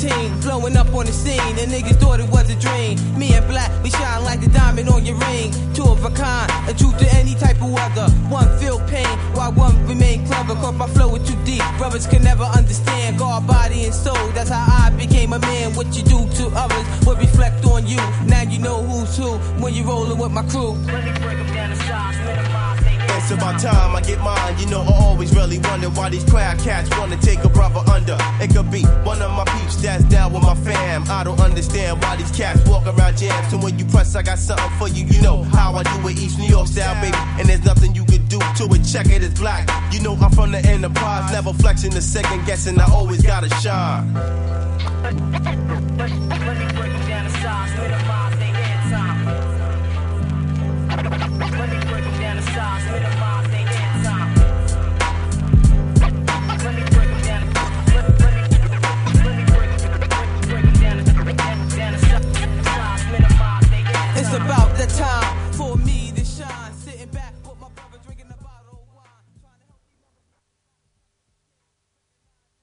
17, blowing up on the scene, and niggas thought it was a dream. Me and Black, we shine like the diamond on your ring. Two of a kind, a truth to any type of weather. One feel pain, while one remain clever. Cause my flow is too deep, brothers can never understand. God, body, and soul, that's how I became a man. What you do to others will reflect on you. Now you know who's who when you rolling with my crew. It's about time I get mine. You know I always really wonder why these crowd cats wanna take a brother under. It could be one of my peeps that's down with my fam. I don't understand why these cats walk around jams. So when you press, I got something for you. You know how I do it, East New York style, baby. And there's nothing you can do to it. Check it, it's Black. You know I'm from the enterprise, never flexing the second guessing. I always gotta shine.